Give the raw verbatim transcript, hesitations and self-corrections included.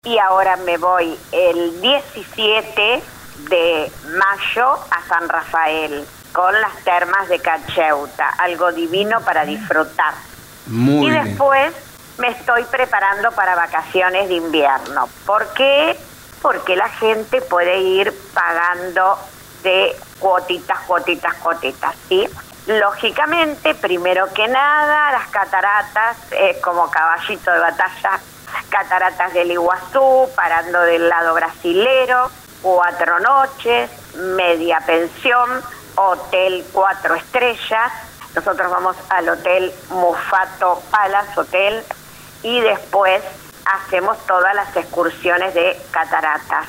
y ahora me voy el diecisiete de mayo a San Rafael con las termas de Cacheuta, algo divino para disfrutar. Muy y bien. después me estoy preparando para vacaciones de invierno. ¿Por qué? Porque la gente puede ir pagando de cuotitas, cuotitas, cuotitas, ¿sí? Lógicamente, primero que nada, las cataratas, eh, como caballito de batalla, cataratas del Iguazú, parando del lado brasilero, cuatro noches, media pensión, hotel cuatro estrellas. Nosotros vamos al hotel Mufato Palace Hotel y después hacemos todas las excursiones de cataratas.